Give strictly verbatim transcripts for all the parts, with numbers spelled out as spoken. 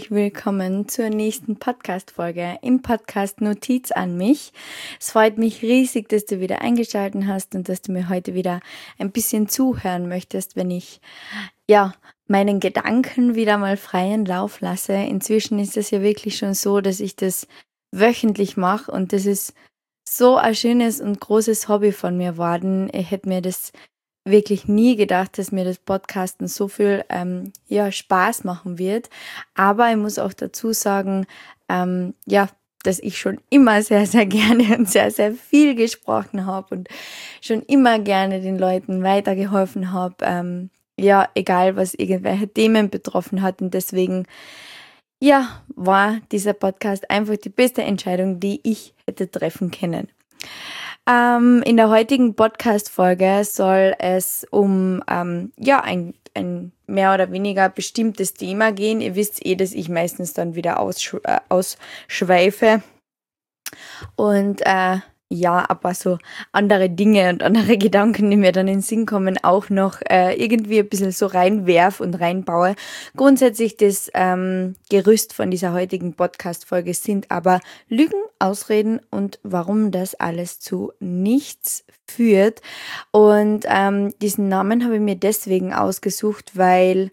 herzlich willkommen zur nächsten Podcast-Folge im Podcast Notiz an mich. Es freut mich riesig, dass du wieder eingeschaltet hast und dass du mir heute wieder ein bisschen zuhören möchtest, wenn ich ja meinen Gedanken wieder mal freien Lauf lasse. Inzwischen ist es ja wirklich schon so, dass ich das wöchentlich mache und das ist so ein schönes und großes Hobby von mir geworden. Ich hätte mir das wirklich nie gedacht, dass mir das Podcasten so viel ähm, ja, Spaß machen wird. Aber ich muss auch dazu sagen, ähm, ja, dass ich schon immer sehr, sehr gerne und sehr, sehr viel gesprochen habe und schon immer gerne den Leuten weitergeholfen habe. Ähm, ja, egal was irgendwelche Themen betroffen hat. Und deswegen, ja, war dieser Podcast einfach die beste Entscheidung, die ich hätte treffen können. Ähm, in der heutigen Podcast-Folge soll es um ähm, ja, ein, ein mehr oder weniger bestimmtes Thema gehen. Ihr wisst eh, dass ich meistens dann wieder aussch- äh, ausschweife und äh, ja, aber so andere Dinge und andere Gedanken, die mir dann in den Sinn kommen, auch noch äh, irgendwie ein bisschen so reinwerf und reinbaue. Grundsätzlich das ähm, Gerüst von dieser heutigen Podcast-Folge sind aber Lügen, Ausreden und warum das alles zu nichts führt. Und ähm, diesen Namen habe ich mir deswegen ausgesucht, weil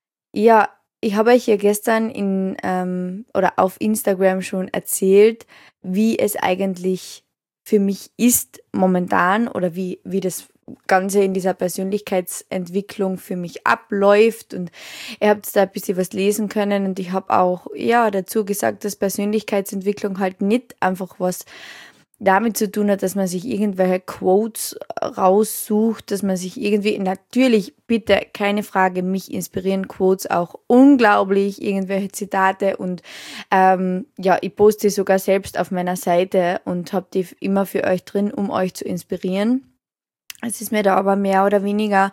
ja, ich habe euch ja gestern in ähm, oder auf Instagram schon erzählt, wie es eigentlich für mich ist momentan oder wie, wie das Ganze in dieser Persönlichkeitsentwicklung für mich abläuft, und ihr habt da ein bisschen was lesen können und ich habe auch ja dazu gesagt, dass Persönlichkeitsentwicklung halt nicht einfach was damit zu tun hat, dass man sich irgendwelche Quotes raussucht, dass man sich irgendwie, natürlich, bitte, keine Frage, mich inspirieren Quotes auch unglaublich, irgendwelche Zitate, und ähm, ja, ich poste sogar selbst auf meiner Seite und habe die immer für euch drin, um euch zu inspirieren. Es ist mir da aber mehr oder weniger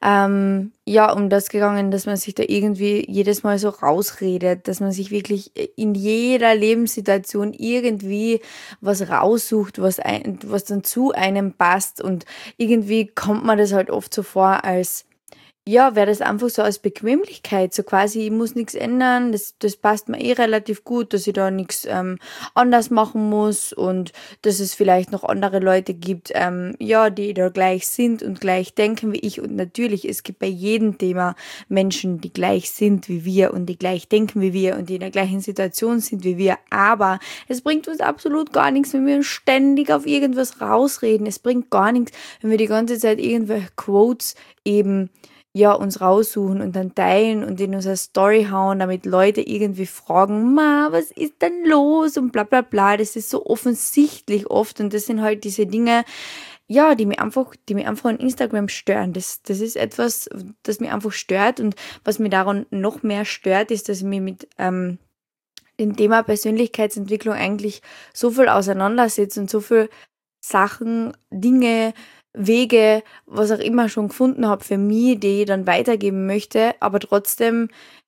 ähm, ja um das gegangen, dass man sich da irgendwie jedes Mal so rausredet, dass man sich wirklich in jeder Lebenssituation irgendwie was raussucht, was, ein, was dann zu einem passt, und irgendwie kommt man das halt oft so vor, als ja, wäre das einfach so als Bequemlichkeit, so quasi, ich muss nichts ändern, das, das passt mir eh relativ gut, dass ich da nichts ähm, anders machen muss und dass es vielleicht noch andere Leute gibt, ähm, ja, die da gleich sind und gleich denken wie ich, und natürlich, es gibt bei jedem Thema Menschen, die gleich sind wie wir und die gleich denken wie wir und die in der gleichen Situation sind wie wir, aber es bringt uns absolut gar nichts, wenn wir uns ständig auf irgendwas rausreden, es bringt gar nichts, wenn wir die ganze Zeit irgendwelche Quotes eben ja, uns raussuchen und dann teilen und in unsere Story hauen, damit Leute irgendwie fragen, ma, was ist denn los und bla bla bla. Das ist so offensichtlich oft, und das sind halt diese Dinge, ja, die mich einfach, die mich einfach an Instagram stören. Das, das ist etwas, das mich einfach stört, und was mich daran noch mehr stört, ist, dass ich mich mit ähm, dem Thema Persönlichkeitsentwicklung eigentlich so viel auseinandersetze und so viel Sachen, Dinge, Wege, was auch immer schon gefunden habe für mich, die ich dann weitergeben möchte, aber trotzdem,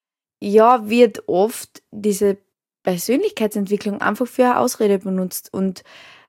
ja, wird oft diese Persönlichkeitsentwicklung einfach für eine Ausrede benutzt, und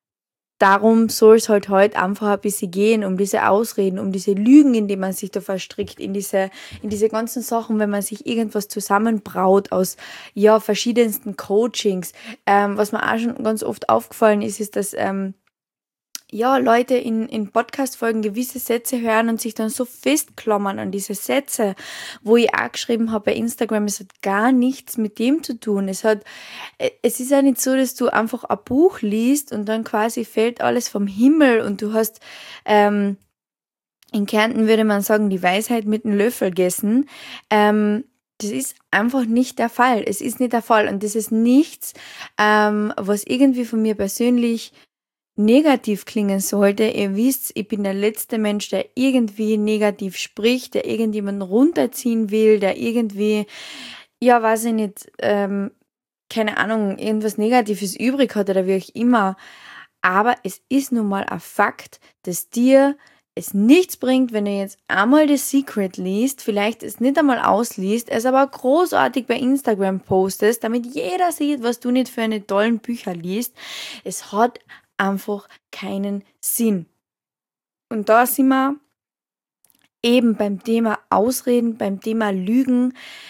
darum soll es halt heute einfach ein bisschen gehen, um diese Ausreden, um diese Lügen, in die man sich da verstrickt, in diese, in diese ganzen Sachen, wenn man sich irgendwas zusammenbraut aus, ja, verschiedensten Coachings. Ähm, was mir auch schon ganz oft aufgefallen ist, ist, dass ähm, ja, Leute in, in Podcast-Folgen gewisse Sätze hören und sich dann so festklammern an diese Sätze, wo ich auch geschrieben habe bei Instagram, es hat gar nichts mit dem zu tun. Es hat, es ist ja nicht so, dass du einfach ein Buch liest und dann quasi fällt alles vom Himmel und du hast, ähm, in Kärnten würde man sagen, die Weisheit mit einem Löffel gegessen. Ähm, das ist einfach nicht der Fall. Es ist nicht der Fall, und das ist nichts, ähm, was irgendwie von mir persönlich negativ klingen sollte. Ihr wisst, ich bin der letzte Mensch, der irgendwie negativ spricht, der irgendjemanden runterziehen will, der irgendwie, ja, weiß ich nicht, ähm, keine Ahnung, irgendwas Negatives übrig hat oder wie auch immer. Aber es ist nun mal ein Fakt, dass dir es nichts bringt, wenn du jetzt einmal The Secret liest, vielleicht es nicht einmal ausliest, es aber großartig bei Instagram postest, damit jeder sieht, was du nicht für eine tollen Bücher liest. Es hat einfach keinen Sinn. Und da sind wir eben beim Thema Ausreden, beim Thema Lügen.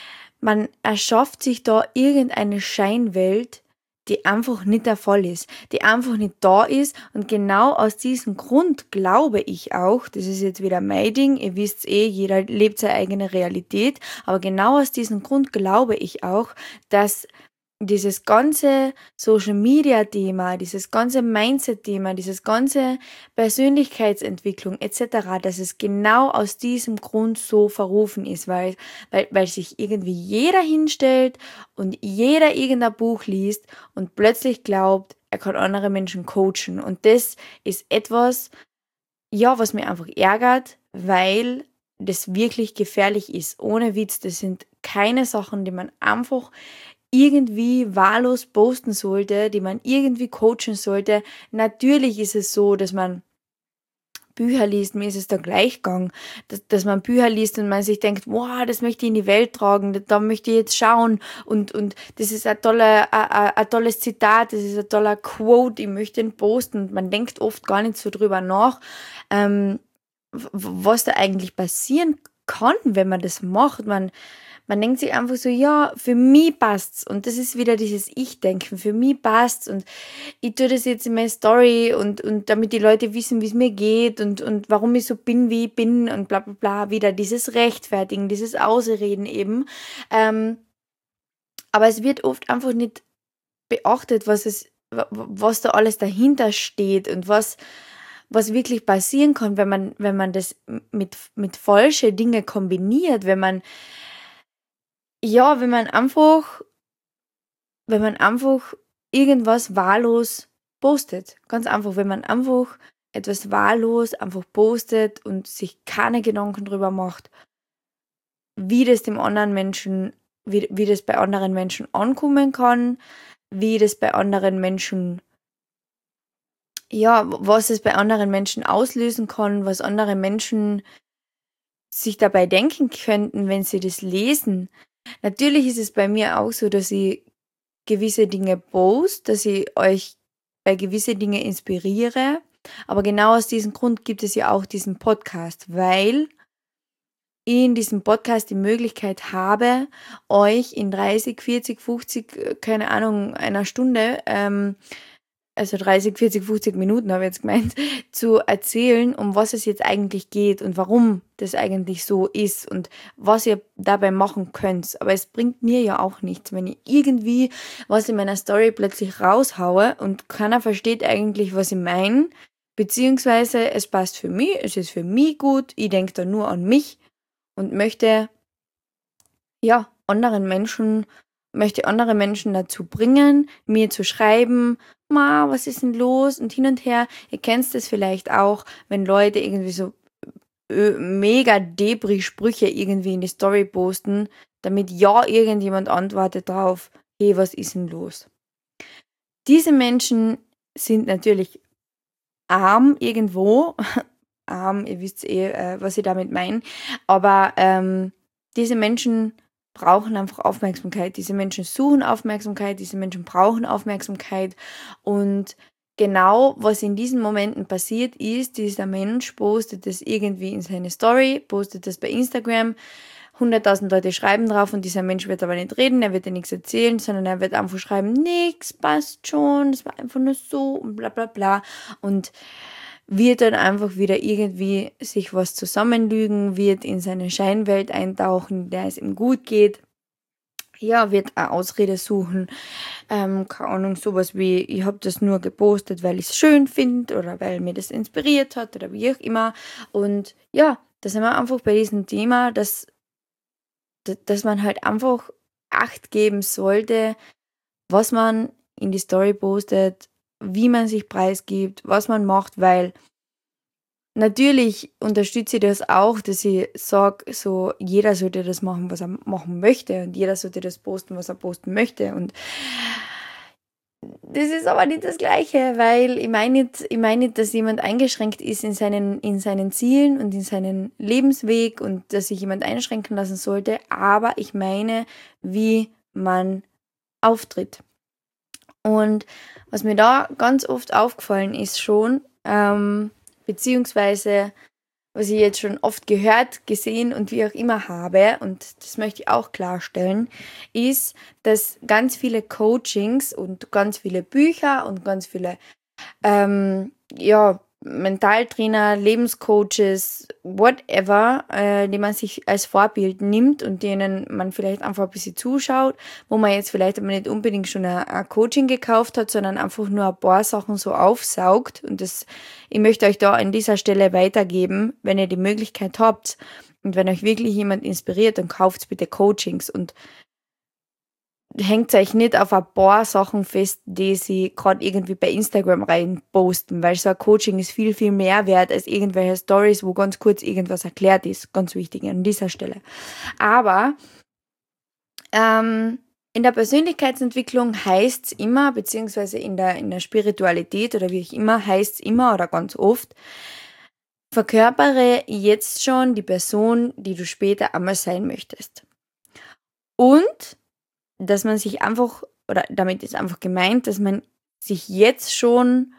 man erschafft sich da irgendeine Scheinwelt, die einfach nicht der Fall ist, die einfach nicht da ist, und genau aus diesem Grund glaube ich auch, das ist jetzt wieder mein Ding, ihr wisst eh, jeder lebt seine eigene Realität, aber genau aus diesem Grund glaube ich auch, dass dieses ganze Social-Media-Thema, dieses ganze Mindset-Thema, dieses ganze Persönlichkeitsentwicklung et cetera, dass es genau aus diesem Grund so verrufen ist, weil, weil, weil sich irgendwie jeder hinstellt und jeder irgendein Buch liest und plötzlich glaubt, er kann andere Menschen coachen. Und das ist etwas, ja, was mir einfach ärgert, weil das wirklich gefährlich ist. Ohne Witz, das sind keine Sachen, die man einfach irgendwie wahllos posten sollte, die man irgendwie coachen sollte. Natürlich ist es so, dass man Bücher liest, mir ist es da gleich gegangen, dass, dass man Bücher liest und man sich denkt, wow, das möchte ich in die Welt tragen, da, da möchte ich jetzt schauen und, und das ist ein, toller, ein, ein tolles Zitat, das ist ein toller Quote, ich möchte ihn posten, und man denkt oft gar nicht so drüber nach, ähm, was da eigentlich passieren kann, wenn man das macht. Man Man denkt sich einfach so, ja, für mich passt's. Und das ist wieder dieses Ich-Denken. Für mich passt's. Und ich tue das jetzt in meine Story und, und damit die Leute wissen, wie es mir geht und, und warum ich so bin, wie ich bin und bla bla bla. Wieder dieses Rechtfertigen, dieses Ausreden eben. Ähm, aber es wird oft einfach nicht beachtet, was es, was da alles dahinter steht und was, was wirklich passieren kann, wenn man, wenn man das mit, mit falschen Dingen kombiniert, wenn man Ja, wenn man einfach, wenn man einfach irgendwas wahllos postet. Ganz einfach, wenn man einfach etwas wahllos einfach postet und sich keine Gedanken drüber macht, wie das dem anderen Menschen, wie, wie das bei anderen Menschen ankommen kann, wie das bei anderen Menschen, ja, was es bei anderen Menschen auslösen kann, was andere Menschen sich dabei denken könnten, wenn sie das lesen. Natürlich ist es bei mir auch so, dass ich gewisse Dinge post, dass ich euch bei gewisse Dinge inspiriere. Aber genau aus diesem Grund gibt es ja auch diesen Podcast, weil ich in diesem Podcast die Möglichkeit habe, euch in dreißig, vierzig, fünfzig, äh, keine Ahnung, einer Stunde, ähm, also dreißig, vierzig, fünfzig Minuten habe ich jetzt gemeint, zu erzählen, um was es jetzt eigentlich geht und warum das eigentlich so ist und was ihr dabei machen könnt. Aber es bringt mir ja auch nichts, wenn ich irgendwie was in meiner Story plötzlich raushaue und keiner versteht eigentlich, was ich meine, beziehungsweise es passt für mich, es ist für mich gut, ich denke da nur an mich und möchte, ja, anderen Menschen, möchte andere Menschen dazu bringen, mir zu schreiben, ma, was ist denn los und hin und her. Ihr kennt das vielleicht auch, wenn Leute irgendwie so ö, mega Debris-Sprüche irgendwie in die Story posten, damit ja irgendjemand antwortet drauf, hey, was ist denn los? Diese Menschen sind natürlich arm irgendwo, arm, ihr wisst eh, äh, was ich damit meine, aber ähm, diese Menschen brauchen einfach Aufmerksamkeit, diese Menschen suchen Aufmerksamkeit, diese Menschen brauchen Aufmerksamkeit und genau, was in diesen Momenten passiert ist, dieser Mensch postet das irgendwie in seine Story, postet das bei Instagram, hunderttausend Leute schreiben drauf und dieser Mensch wird aber nicht reden, er wird dir nichts erzählen, sondern er wird einfach schreiben, nix, passt schon, das war einfach nur so und bla bla bla und wird dann einfach wieder irgendwie sich was zusammenlügen, wird in seine Scheinwelt eintauchen, der es ihm gut geht. Ja, wird eine Ausrede suchen, ähm, keine Ahnung, sowas wie, ich habe das nur gepostet, weil ich es schön finde oder weil mir das inspiriert hat oder wie auch immer. Und ja, da sind wir einfach bei diesem Thema, dass, dass man halt einfach Acht geben sollte, was man in die Story postet, wie man sich preisgibt, was man macht, weil natürlich unterstütze ich das auch, dass ich sage, so jeder sollte das machen, was er machen möchte und jeder sollte das posten, was er posten möchte und das ist aber nicht das Gleiche, weil ich meine nicht, ich meine nicht, dass jemand eingeschränkt ist in seinen, in seinen Zielen und in seinen Lebensweg und dass sich jemand einschränken lassen sollte, aber ich meine, wie man auftritt. Und was mir da ganz oft aufgefallen ist schon, ähm, beziehungsweise was ich jetzt schon oft gehört, gesehen und wie auch immer habe, und das möchte ich auch klarstellen, ist, dass ganz viele Coachings und ganz viele Bücher und ganz viele ähm, ja, Mentaltrainer, Lebenscoaches, whatever, äh, die man sich als Vorbild nimmt und denen man vielleicht einfach ein bisschen zuschaut, wo man jetzt vielleicht aber nicht unbedingt schon ein, ein Coaching gekauft hat, sondern einfach nur ein paar Sachen so aufsaugt. Und das, ich möchte euch da an dieser Stelle weitergeben, wenn ihr die Möglichkeit habt und wenn euch wirklich jemand inspiriert, dann kauft bitte Coachings und hängt euch nicht auf ein paar Sachen fest, die sie gerade irgendwie bei Instagram rein posten, weil so ein Coaching ist viel, viel mehr wert als irgendwelche Stories, wo ganz kurz irgendwas erklärt ist. Ganz wichtig an dieser Stelle. Aber ähm, in der Persönlichkeitsentwicklung heißt es immer, beziehungsweise in der, in der Spiritualität oder wie auch immer, heißt es immer oder ganz oft, verkörpere jetzt schon die Person, die du später einmal sein möchtest. Und dass man sich einfach, oder damit ist einfach gemeint, dass man sich jetzt schon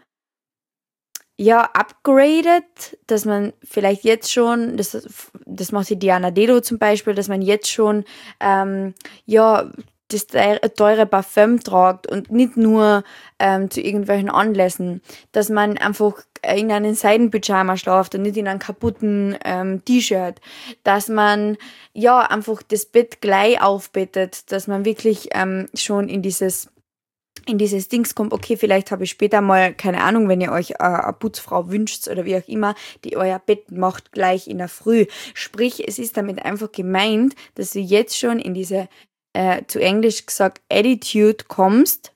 ja upgradet, dass man vielleicht jetzt schon, das, das macht die Diana Dedo zum Beispiel, dass man jetzt schon ähm, ja das teure Parfüm tragt und nicht nur ähm, zu irgendwelchen Anlässen, dass man einfach in einen Seidenpyjama schlaft und nicht in einem kaputten ähm, T-Shirt, dass man ja einfach das Bett gleich aufbettet, dass man wirklich ähm, schon in dieses in dieses Dings kommt, okay, vielleicht habe ich später mal, keine Ahnung, wenn ihr euch äh, eine Putzfrau wünscht oder wie auch immer, die euer Bett macht gleich in der Früh. Sprich, es ist damit einfach gemeint, dass du jetzt schon in diese, äh, zu Englisch gesagt, Attitude kommst,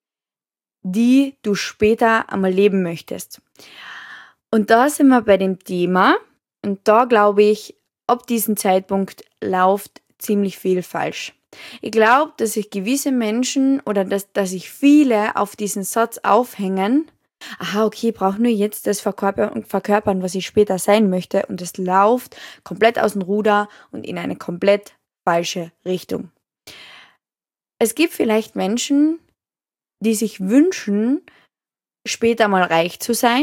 die du später einmal leben möchtest. Und da sind wir bei dem Thema, und da glaube ich, ab diesem Zeitpunkt läuft ziemlich viel falsch. Ich glaube, dass sich gewisse Menschen oder dass, dass sich viele auf diesen Satz aufhängen, aha, okay, ich brauche nur jetzt das verkörpern, verkörpern, was ich später sein möchte, und es läuft komplett aus dem Ruder und in eine komplett falsche Richtung. Es gibt vielleicht Menschen, die sich wünschen, später mal reich zu sein,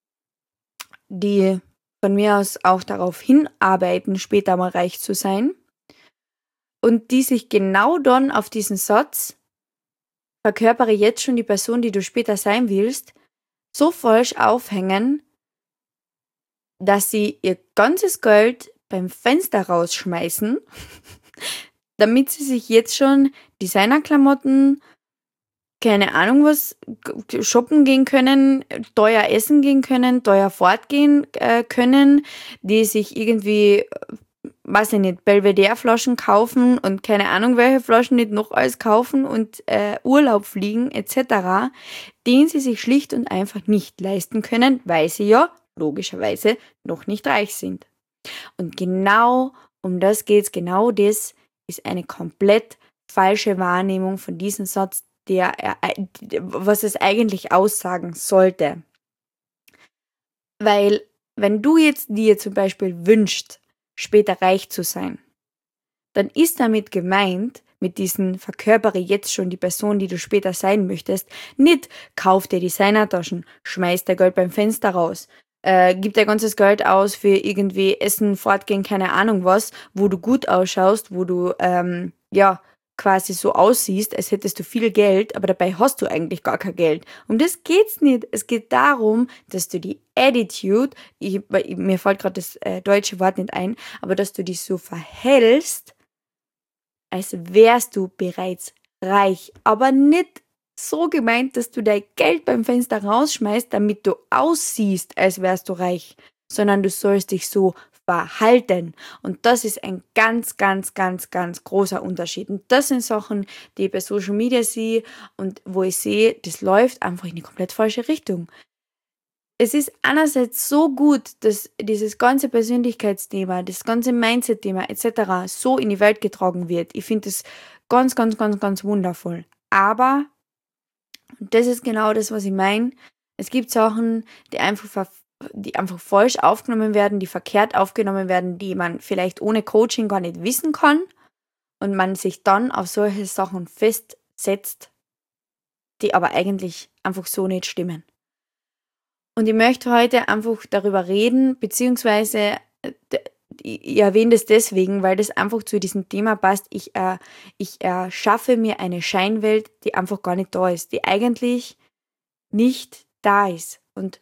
die von mir aus auch darauf hinarbeiten, später mal reich zu sein, und die sich genau dann auf diesen Satz, verkörpere jetzt schon die Person, die du später sein willst, so falsch aufhängen, dass sie ihr ganzes Geld beim Fenster rausschmeißen, damit sie sich jetzt schon Designerklamotten, keine Ahnung was, shoppen gehen können, teuer essen gehen können, teuer fortgehen äh, können, die sich irgendwie, weiß ich nicht, Belvedere-Flaschen kaufen und keine Ahnung welche Flaschen nicht noch alles kaufen und äh, Urlaub fliegen et cetera, den sie sich schlicht und einfach nicht leisten können, weil sie ja logischerweise noch nicht reich sind. Und genau um das geht's, genau das ist eine komplett falsche Wahrnehmung von diesem Satz, der, was es eigentlich aussagen sollte. Weil, wenn du jetzt dir zum Beispiel wünschst, später reich zu sein, dann ist damit gemeint, mit diesen verkörpere jetzt schon die Person, die du später sein möchtest, nicht kauf dir Designertaschen, schmeiß dein Geld beim Fenster raus, äh, gib dein ganzes Geld aus für irgendwie Essen, Fortgehen, keine Ahnung was, wo du gut ausschaust, wo du, ähm, ja, quasi so aussiehst, als hättest du viel Geld, aber dabei hast du eigentlich gar kein Geld. Um das geht's nicht. Es geht darum, dass du die Attitude, ich, mir fällt gerade das äh, deutsche Wort nicht ein, aber dass du dich so verhältst, als wärst du bereits reich. Aber nicht so gemeint, dass du dein Geld beim Fenster rausschmeißt, damit du aussiehst, als wärst du reich, sondern du sollst dich so verhalten. Und das ist ein ganz, ganz, ganz, ganz großer Unterschied. Und das sind Sachen, die ich bei Social Media sehe und wo ich sehe, das läuft einfach in die komplett falsche Richtung. Es ist einerseits so gut, dass dieses ganze Persönlichkeitsthema, das ganze Mindset-Thema et cetera so in die Welt getragen wird. Ich finde das ganz, ganz, ganz, ganz wundervoll. Aber, und das ist genau das, was ich meine, es gibt Sachen, die einfach die einfach falsch aufgenommen werden, die verkehrt aufgenommen werden, die man vielleicht ohne Coaching gar nicht wissen kann und man sich dann auf solche Sachen festsetzt, die aber eigentlich einfach so nicht stimmen. Und ich möchte heute einfach darüber reden, beziehungsweise ich erwähne das deswegen, weil das einfach zu diesem Thema passt. Ich, äh, ich erschaffe mir eine Scheinwelt, die einfach gar nicht da ist, die eigentlich nicht da ist. Und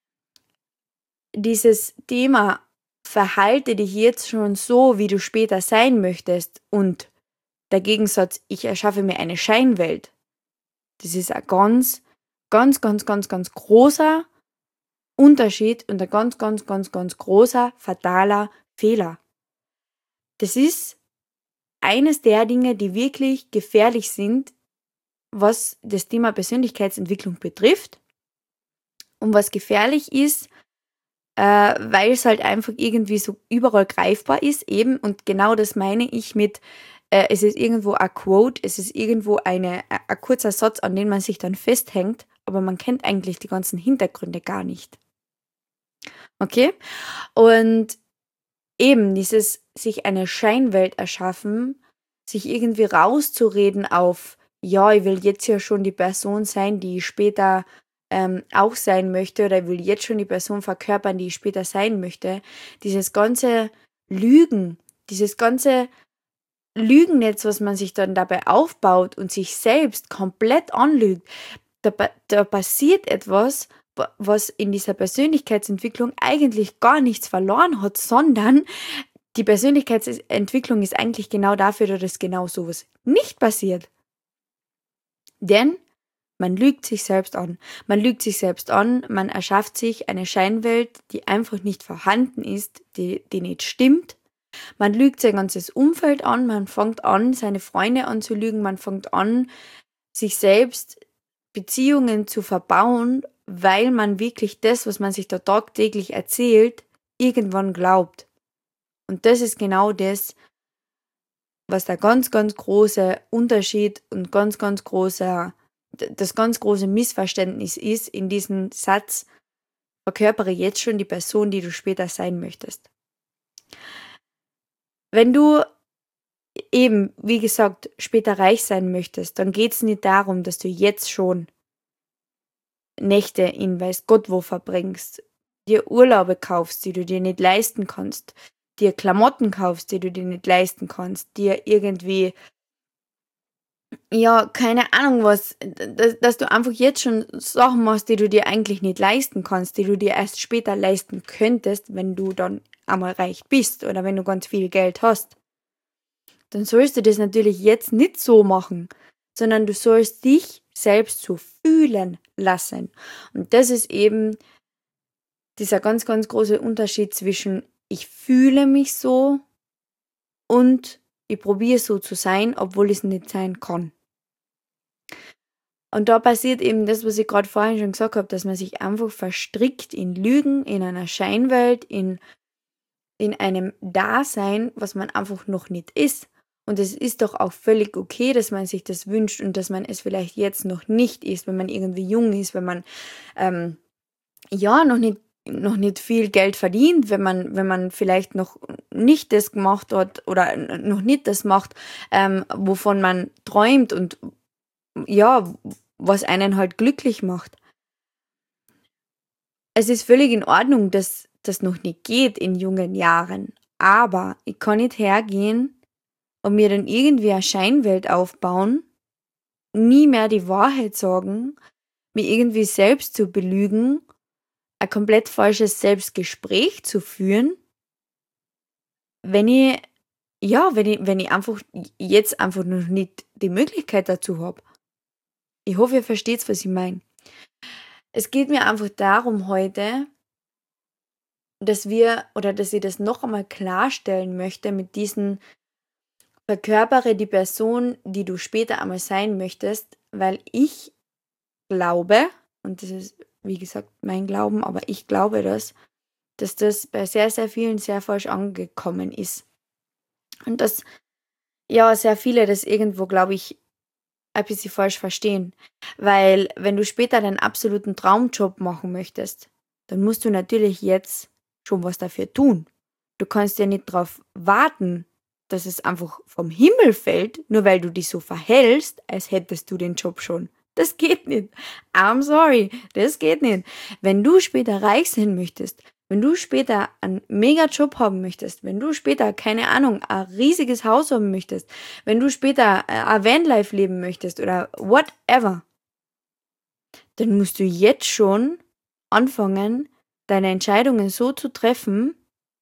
dieses Thema, verhalte dich jetzt schon so, wie du später sein möchtest, und der Gegensatz, ich erschaffe mir eine Scheinwelt, das ist ein ganz, ganz, ganz, ganz, ganz großer Unterschied und ein ganz, ganz, ganz, ganz großer, fataler Fehler. Das ist eines der Dinge, die wirklich gefährlich sind, was das Thema Persönlichkeitsentwicklung betrifft und was gefährlich ist, äh, weil es halt einfach irgendwie so überall greifbar ist eben, und genau das meine ich mit, äh, es ist irgendwo ein Quote, es ist irgendwo eine, ein kurzer Satz, an den man sich dann festhängt, aber man kennt eigentlich die ganzen Hintergründe gar nicht. Okay? Und eben dieses sich eine Scheinwelt erschaffen, sich irgendwie rauszureden auf, ja, ich will jetzt ja schon die Person sein, die ich später ähm, auch sein möchte, oder ich will jetzt schon die Person verkörpern, die ich später sein möchte. Dieses ganze Lügen, dieses ganze Lügennetz, was man sich dann dabei aufbaut und sich selbst komplett anlügt, da, da passiert etwas, was in dieser Persönlichkeitsentwicklung eigentlich gar nichts verloren hat, sondern die Persönlichkeitsentwicklung ist eigentlich genau dafür, dass genau sowas nicht passiert. Denn man lügt sich selbst an. Man lügt sich selbst an, man erschafft sich eine Scheinwelt, die einfach nicht vorhanden ist, die, die nicht stimmt. Man lügt sein ganzes Umfeld an, man fängt an, seine Freunde anzulügen, man fängt an, sich selbst Beziehungen zu verbauen, weil man wirklich das, was man sich da tagtäglich erzählt, irgendwann glaubt. Und das ist genau das, was der ganz, ganz große Unterschied und ganz, ganz großer, das ganz große Missverständnis ist in diesem Satz, verkörpere jetzt schon die Person, die du später sein möchtest. Wenn du eben, wie gesagt, später reich sein möchtest, dann geht es nicht darum, dass du jetzt schon Nächte in weiß Gott wo verbringst, dir Urlaube kaufst, die du dir nicht leisten kannst, dir Klamotten kaufst, die du dir nicht leisten kannst, dir irgendwie, ja, keine Ahnung was, dass, dass du einfach jetzt schon Sachen machst, die du dir eigentlich nicht leisten kannst, die du dir erst später leisten könntest, wenn du dann einmal reich bist oder wenn du ganz viel Geld hast. Dann sollst du das natürlich jetzt nicht so machen, sondern du sollst dich selbst so fühlen lassen. Und das ist eben dieser ganz, ganz große Unterschied zwischen ich fühle mich so und ich probiere so zu sein, obwohl ich es nicht sein kann. Und da passiert eben das, was ich gerade vorhin schon gesagt habe, dass man sich einfach verstrickt in Lügen, in einer Scheinwelt, in, in einem Dasein, was man einfach noch nicht ist. Und es ist doch auch völlig okay, dass man sich das wünscht und dass man es vielleicht jetzt noch nicht ist, wenn man irgendwie jung ist, wenn man ähm, ja noch nicht noch nicht viel Geld verdient, wenn man wenn man vielleicht noch nicht das gemacht hat oder noch nicht das macht, ähm, wovon man träumt und ja, was einen halt glücklich macht. Es ist völlig in Ordnung, dass das noch nicht geht in jungen Jahren, aber ich kann nicht hergehen und mir dann irgendwie eine Scheinwelt aufbauen, nie mehr die Wahrheit sagen, mir irgendwie selbst zu belügen, ein komplett falsches Selbstgespräch zu führen, wenn ich, ja, wenn ich, wenn ich einfach jetzt einfach noch nicht die Möglichkeit dazu habe. Ich hoffe, ihr versteht, was ich meine. Es geht mir einfach darum heute, dass wir, oder dass ich das noch einmal klarstellen möchte mit diesen verkörpere die Person, die du später einmal sein möchtest, weil ich glaube, und das ist, wie gesagt, mein Glauben, aber ich glaube das, dass das bei sehr, sehr vielen sehr falsch angekommen ist. Und dass, ja, sehr viele das irgendwo, glaube ich, ein bisschen falsch verstehen. Weil, wenn du später deinen absoluten Traumjob machen möchtest, dann musst du natürlich jetzt schon was dafür tun. Du kannst ja nicht darauf warten, dass es einfach vom Himmel fällt, nur weil du dich so verhältst, als hättest du den Job schon. Das geht nicht. I'm sorry, das geht nicht. Wenn du später reich sein möchtest, wenn du später einen mega Job haben möchtest, wenn du später, keine Ahnung, ein riesiges Haus haben möchtest, wenn du später äh, ein Vanlife leben möchtest oder whatever, dann musst du jetzt schon anfangen, deine Entscheidungen so zu treffen,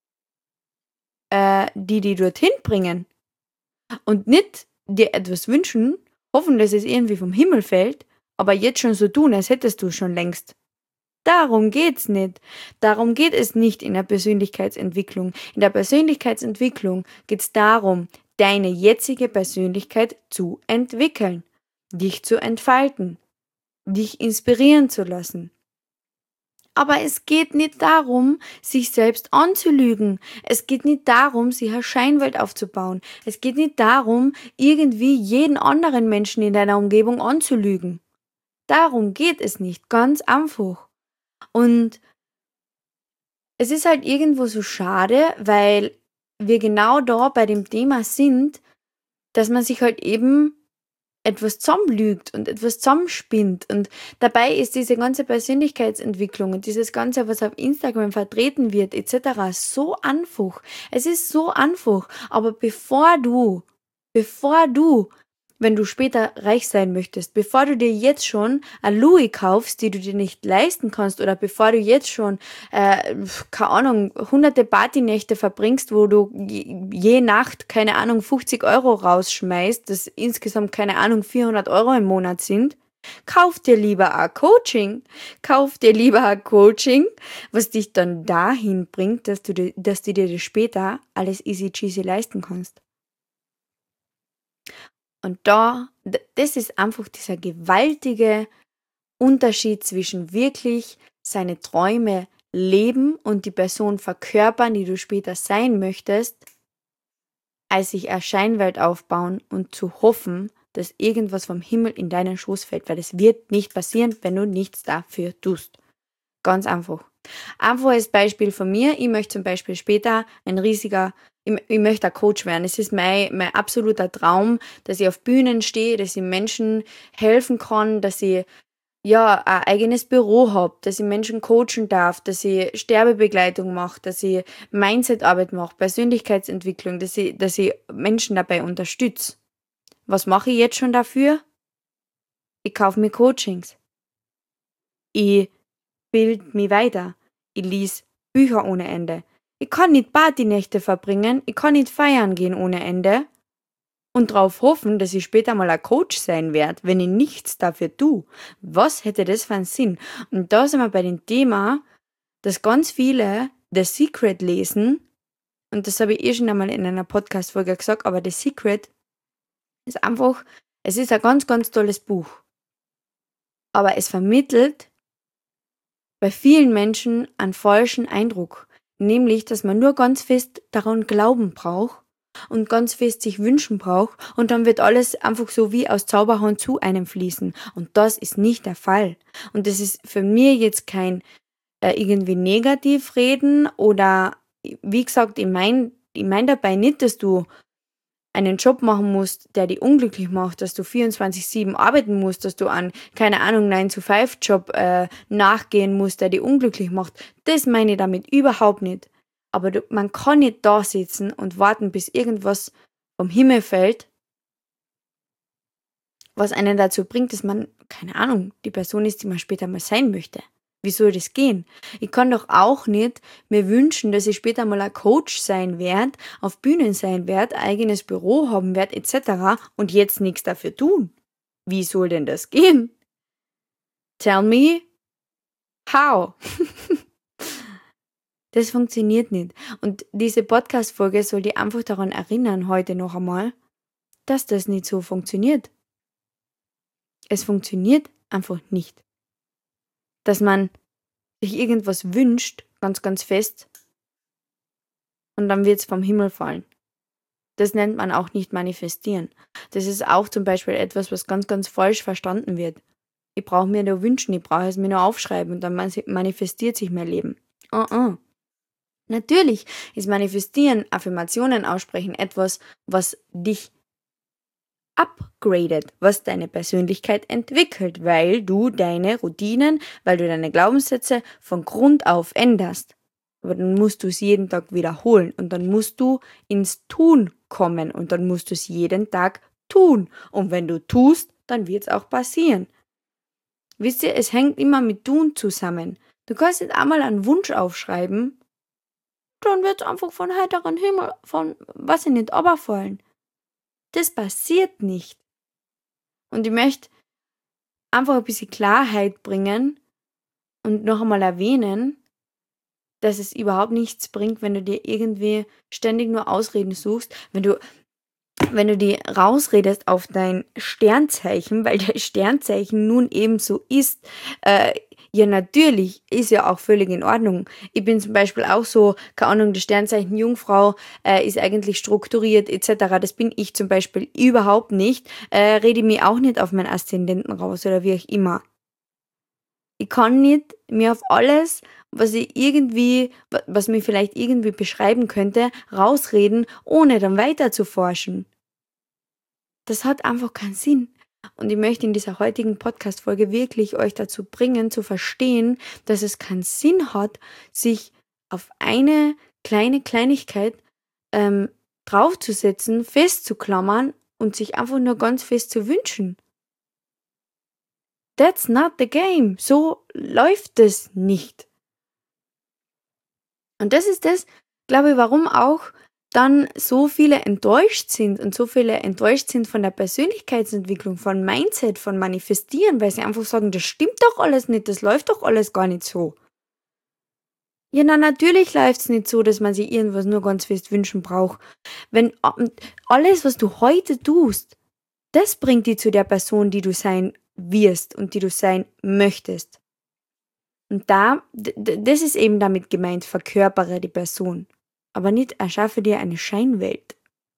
äh, die die dorthin bringen. Und nicht dir etwas wünschen, hoffen, dass es irgendwie vom Himmel fällt, aber jetzt schon so tun, als hättest du schon längst. Darum geht's nicht. Darum geht es nicht in der Persönlichkeitsentwicklung. In der Persönlichkeitsentwicklung geht's darum, deine jetzige Persönlichkeit zu entwickeln, dich zu entfalten, dich inspirieren zu lassen. Aber es geht nicht darum, sich selbst anzulügen. Es geht nicht darum, sich eine Scheinwelt aufzubauen. Es geht nicht darum, irgendwie jeden anderen Menschen in deiner Umgebung anzulügen. Darum geht es nicht, ganz einfach. Und es ist halt irgendwo so schade, weil wir genau da bei dem Thema sind, dass man sich halt eben etwas zusammenlügt und etwas zusammenspinnt. Und dabei ist diese ganze Persönlichkeitsentwicklung und dieses Ganze, was auf Instagram vertreten wird, et cetera, so einfach. Es ist so einfach. Aber bevor du, bevor du, wenn du später reich sein möchtest, bevor du dir jetzt schon ein Louis kaufst, die du dir nicht leisten kannst, oder bevor du jetzt schon, äh, keine Ahnung, hunderte Partynächte verbringst, wo du je Nacht, keine Ahnung, fünfzig Euro rausschmeißt, das insgesamt, keine Ahnung, vierhundert Euro im Monat sind, kauf dir lieber ein Coaching. Kauf dir lieber ein Coaching, was dich dann dahin bringt, dass du, dir, dass du dir das später alles easy cheesy leisten kannst. Und da, das ist einfach dieser gewaltige Unterschied zwischen wirklich seine Träume leben und die Person verkörpern, die du später sein möchtest, als sich eine Scheinwelt aufbauen und zu hoffen, dass irgendwas vom Himmel in deinen Schoß fällt, weil es wird nicht passieren, wenn du nichts dafür tust. Ganz einfach. Einfaches Beispiel von mir, ich möchte zum Beispiel später ein riesiger, ich, ich möchte ein Coach werden. Es ist mein, mein absoluter Traum, dass ich auf Bühnen stehe, dass ich Menschen helfen kann, dass ich ja ein eigenes Büro habe, dass ich Menschen coachen darf, dass ich Sterbebegleitung mache, dass ich Mindset-Arbeit mache, Persönlichkeitsentwicklung, dass ich, dass ich Menschen dabei unterstütze. Was mache ich jetzt schon dafür? Ich kaufe mir Coachings. Ich bild mich weiter. Ich lies Bücher ohne Ende. Ich kann nicht Partynächte verbringen, ich kann nicht feiern gehen ohne Ende und darauf hoffen, dass ich später mal ein Coach sein werde, wenn ich nichts dafür tue. Was hätte das für einen Sinn? Und da sind wir bei dem Thema, dass ganz viele The Secret lesen, und das habe ich eh schon einmal in einer Podcast-Folge gesagt, aber The Secret ist einfach, es ist ein ganz, ganz tolles Buch. Aber es vermittelt bei vielen Menschen einen falschen Eindruck, nämlich, dass man nur ganz fest daran glauben braucht und ganz fest sich wünschen braucht und dann wird alles einfach so wie aus Zauberhand zu einem fließen und das ist nicht der Fall. Und das ist für mich jetzt kein äh, irgendwie Negativreden oder wie gesagt, ich meine ich mein dabei nicht, dass du einen Job machen musst, der dich unglücklich macht, dass du vierundzwanzig sieben arbeiten musst, dass du an, keine Ahnung, nine to five Job äh, nachgehen musst, der dich unglücklich macht. Das meine ich damit überhaupt nicht. Aber du, man kann nicht da sitzen und warten, bis irgendwas vom Himmel fällt, was einen dazu bringt, dass man, keine Ahnung, die Person ist, die man später mal sein möchte. Wie soll das gehen? Ich kann doch auch nicht mir wünschen, dass ich später mal ein Coach sein werde, auf Bühnen sein werde, eigenes Büro haben werde, et cetera und jetzt nichts dafür tun. Wie soll denn das gehen? Tell me how. Das funktioniert nicht. Und diese Podcast-Folge soll dich einfach daran erinnern, heute noch einmal, dass das nicht so funktioniert. Es funktioniert einfach nicht. Dass man sich irgendwas wünscht, ganz, ganz fest, und dann wird es vom Himmel fallen. Das nennt man auch nicht manifestieren. Das ist auch zum Beispiel etwas, was ganz, ganz falsch verstanden wird. Ich brauche mir nur wünschen, ich brauche es mir nur aufschreiben und dann manifestiert sich mein Leben. Uh -uh. Natürlich ist Manifestieren, Affirmationen aussprechen etwas, was dich upgradet, was deine Persönlichkeit entwickelt, weil du deine Routinen, weil du deine Glaubenssätze von Grund auf änderst. Aber dann musst du es jeden Tag wiederholen und dann musst du ins Tun kommen und dann musst du es jeden Tag tun. Und wenn du tust, dann wird es auch passieren. Wisst ihr, es hängt immer mit Tun zusammen. Du kannst nicht einmal einen Wunsch aufschreiben, dann wird es einfach von heiteren Himmel, von was ich nicht, runterfallen. Das passiert nicht. Und ich möchte einfach ein bisschen Klarheit bringen und noch einmal erwähnen, dass es überhaupt nichts bringt, wenn du dir irgendwie ständig nur Ausreden suchst, wenn du, wenn du die rausredest auf dein Sternzeichen, weil dein Sternzeichen nun eben so ist, äh, ja natürlich, ist ja auch völlig in Ordnung. Ich bin zum Beispiel auch so, keine Ahnung, das Sternzeichen Jungfrau äh, ist eigentlich strukturiert et cetera. Das bin ich zum Beispiel überhaupt nicht. Äh, rede mir auch nicht auf meinen Aszendenten raus oder wie auch immer. Ich kann nicht mir auf alles, was ich irgendwie, was mir vielleicht irgendwie beschreiben könnte, rausreden, ohne dann weiter zu forschen. Das hat einfach keinen Sinn. Und ich möchte in dieser heutigen Podcast-Folge wirklich euch dazu bringen, zu verstehen, dass es keinen Sinn hat, sich auf eine kleine Kleinigkeit ähm, draufzusetzen, festzuklammern und sich einfach nur ganz fest zu wünschen. That's not the game. So läuft es nicht. Und das ist das, glaube ich, warum auch dann so viele enttäuscht sind und so viele enttäuscht sind von der Persönlichkeitsentwicklung, von Mindset, von Manifestieren, weil sie einfach sagen, das stimmt doch alles nicht, das läuft doch alles gar nicht so. Ja, na natürlich läuft es nicht so, dass man sich irgendwas nur ganz fest wünschen braucht. Wenn alles, was du heute tust, das bringt dich zu der Person, die du sein wirst und die du sein möchtest. Und da, d- d- das ist eben damit gemeint, verkörpere die Person, aber nicht erschaffe dir eine Scheinwelt.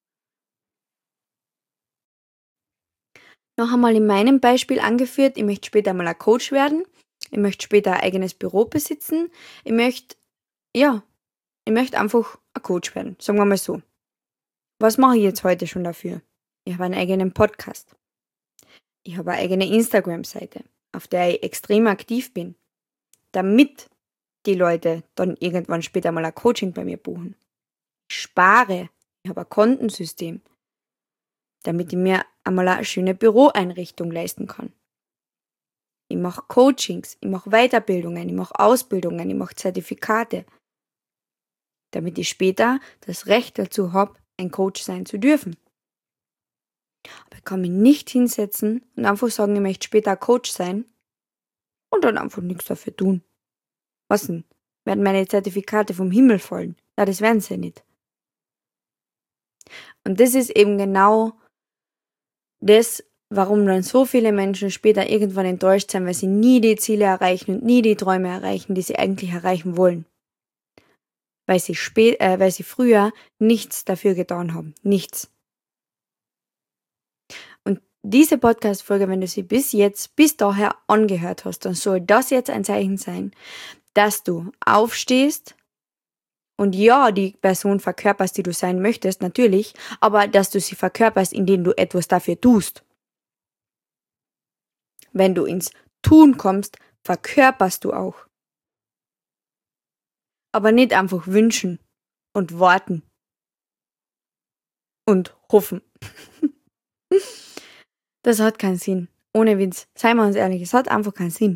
Noch einmal in meinem Beispiel angeführt, ich möchte später mal ein Coach werden, ich möchte später ein eigenes Büro besitzen, ich möchte, ja, ich möchte einfach ein Coach werden, sagen wir mal so. Was mache ich jetzt heute schon dafür? Ich habe einen eigenen Podcast. Ich habe eine eigene Instagram-Seite, auf der ich extrem aktiv bin, damit die Leute dann irgendwann später mal ein Coaching bei mir buchen. Ich spare, ich habe ein Kontensystem, damit ich mir einmal eine schöne Büroeinrichtung leisten kann. Ich mache Coachings, ich mache Weiterbildungen, ich mache Ausbildungen, ich mache Zertifikate, damit ich später das Recht dazu habe, ein Coach sein zu dürfen. Aber ich kann mich nicht hinsetzen und einfach sagen, ich möchte später Coach sein und dann einfach nichts dafür tun. Was denn? Werden meine Zertifikate vom Himmel fallen? Na, das werden sie nicht. Und das ist eben genau das, warum dann so viele Menschen später irgendwann enttäuscht sind, weil sie nie die Ziele erreichen und nie die Träume erreichen, die sie eigentlich erreichen wollen. Weil sie, spä- äh, weil sie früher nichts dafür getan haben. Nichts. Und diese Podcast-Folge, wenn du sie bis jetzt, bis daher angehört hast, dann soll das jetzt ein Zeichen sein, dass du aufstehst und ja, die Person verkörperst, die du sein möchtest, natürlich, aber dass du sie verkörperst, indem du etwas dafür tust. Wenn du ins Tun kommst, verkörperst du auch. Aber nicht einfach wünschen und warten und hoffen. Das hat keinen Sinn. Ohne Witz. Seien wir uns ehrlich, es hat einfach keinen Sinn.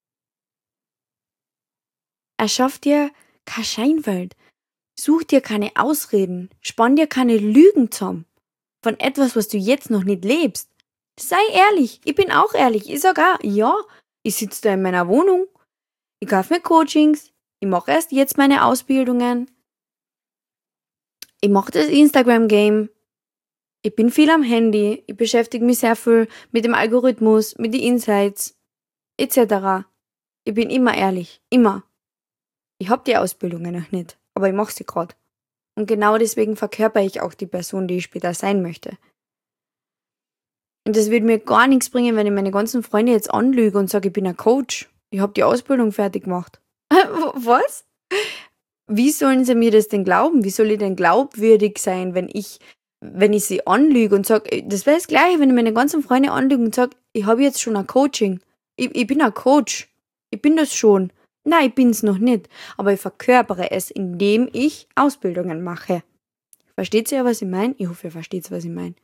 Erschaff dir keine Scheinwelt. Such dir keine Ausreden. Spann dir keine Lügen zusammen. Von etwas, was du jetzt noch nicht lebst. Sei ehrlich. Ich bin auch ehrlich. Ich sag auch, ja, ich sitze da in meiner Wohnung. Ich kaufe mir Coachings. Ich mache erst jetzt meine Ausbildungen. Ich mache das Instagram-Game. Ich bin viel am Handy. Ich beschäftige mich sehr viel mit dem Algorithmus, mit den Insights, et cetera. Ich bin immer ehrlich. Immer. Ich habe die Ausbildungen noch nicht, aber ich mache sie gerade. Und genau deswegen verkörper ich auch die Person, die ich später sein möchte. Und das würde mir gar nichts bringen, wenn ich meine ganzen Freunde jetzt anlüge und sage, ich bin ein Coach. Ich habe die Ausbildung fertig gemacht. Was? Wie sollen sie mir das denn glauben? Wie soll ich denn glaubwürdig sein, wenn ich, wenn ich sie anlüge und sage, das wäre das Gleiche, wenn ich meine ganzen Freunde anlüge und sage, ich habe jetzt schon ein Coaching. Ich, ich bin ein Coach. Ich bin das schon. Nein, ich bin es noch nicht. Aber ich verkörpere es, indem ich Ausbildungen mache. Versteht ihr, was ich meine? Ich hoffe, ihr versteht, was ich meine.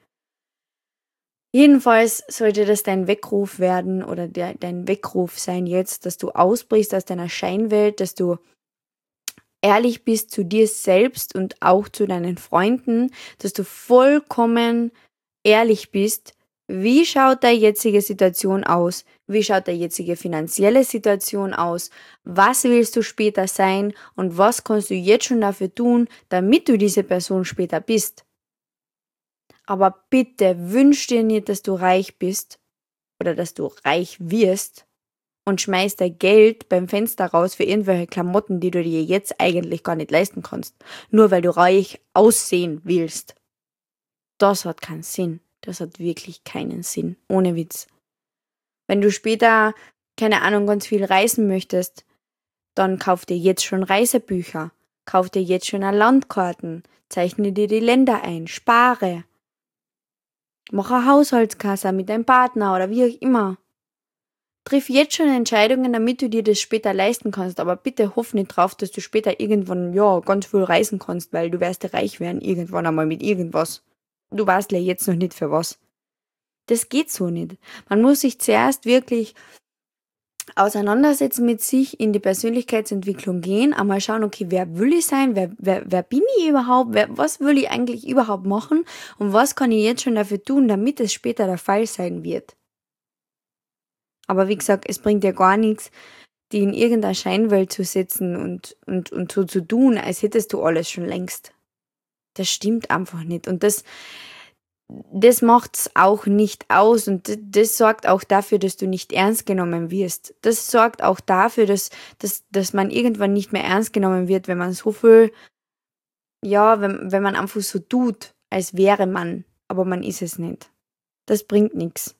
Jedenfalls sollte das dein Weckruf werden oder der, dein Weckruf sein jetzt, dass du ausbrichst aus deiner Scheinwelt, dass du ehrlich bist zu dir selbst und auch zu deinen Freunden, dass du vollkommen ehrlich bist. Wie schaut deine jetzige Situation aus? Wie schaut deine jetzige finanzielle Situation aus? Was willst du später sein? Und was kannst du jetzt schon dafür tun, damit du diese Person später bist? Aber bitte wünsch dir nicht, dass du reich bist oder dass du reich wirst und schmeißt dein Geld beim Fenster raus für irgendwelche Klamotten, die du dir jetzt eigentlich gar nicht leisten kannst. Nur weil du reich aussehen willst. Das hat keinen Sinn. Das hat wirklich keinen Sinn. Ohne Witz. Wenn du später, keine Ahnung, ganz viel reisen möchtest, dann kauf dir jetzt schon Reisebücher. Kauf dir jetzt schon Landkarten. Zeichne dir die Länder ein. Spare. Mach eine Haushaltskasse mit deinem Partner oder wie auch immer. Triff jetzt schon Entscheidungen, damit du dir das später leisten kannst, aber bitte hoff nicht drauf, dass du später irgendwann, ja, ganz viel reisen kannst, weil du wirst ja reich werden, irgendwann einmal mit irgendwas. Du weißt ja jetzt noch nicht für was. Das geht so nicht. Man muss sich zuerst wirklich auseinandersetzen mit sich, in die Persönlichkeitsentwicklung gehen, einmal schauen, okay, wer will ich sein, wer, wer, wer bin ich überhaupt, wer, was will ich eigentlich überhaupt machen und was kann ich jetzt schon dafür tun, damit es später der Fall sein wird. Aber wie gesagt, es bringt ja gar nichts, die in irgendeiner Scheinwelt zu sitzen und, und, und so zu tun, als hättest du alles schon längst. Das stimmt einfach nicht. Und das, das macht's auch nicht aus. Und das, das sorgt auch dafür, dass du nicht ernst genommen wirst. Das sorgt auch dafür, dass, dass, dass man irgendwann nicht mehr ernst genommen wird, wenn man so viel, ja, wenn, wenn man einfach so tut, als wäre man, aber man ist es nicht. Das bringt nichts.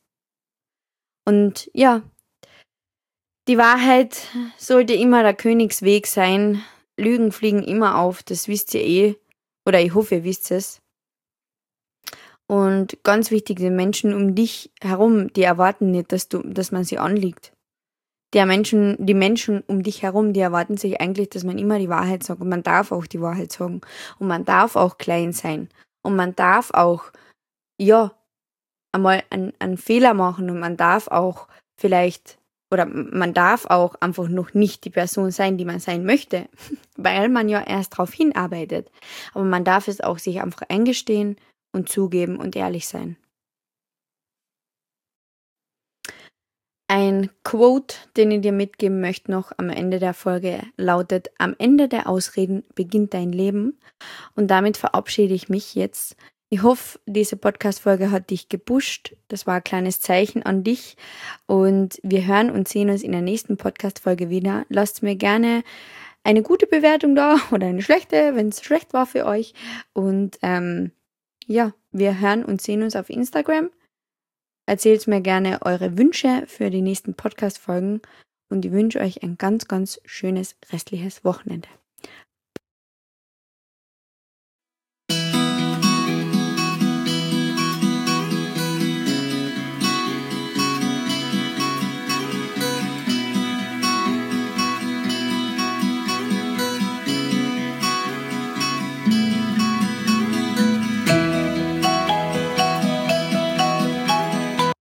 Und ja, die Wahrheit sollte immer der Königsweg sein. Lügen fliegen immer auf, das wisst ihr eh. Oder ich hoffe, ihr wisst es. Und ganz wichtig, die Menschen um dich herum, die erwarten nicht, dass du, dass man sie anlügt. Die Menschen, die Menschen um dich herum, die erwarten sich eigentlich, dass man immer die Wahrheit sagt. Und man darf auch die Wahrheit sagen. Und man darf auch klein sein. Und man darf auch, ja, einmal einen, einen Fehler machen. Und man darf auch vielleicht, oder man darf auch einfach noch nicht die Person sein, die man sein möchte. Weil man ja erst darauf hinarbeitet. Aber man darf es auch sich einfach eingestehen und zugeben und ehrlich sein. Ein Quote, den ich dir mitgeben möchte noch am Ende der Folge, lautet: Am Ende der Ausreden beginnt dein Leben. Und damit verabschiede ich mich jetzt. Ich hoffe, diese Podcast-Folge hat dich gepusht. Das war ein kleines Zeichen an dich. Und wir hören und sehen uns in der nächsten Podcast-Folge wieder. Lasst mir gerne eine gute Bewertung da oder eine schlechte, wenn es schlecht war für euch. Und ähm, ja, wir hören und sehen uns auf Instagram. Erzählt mir gerne eure Wünsche für die nächsten Podcast-Folgen und ich wünsche euch ein ganz, ganz schönes restliches Wochenende.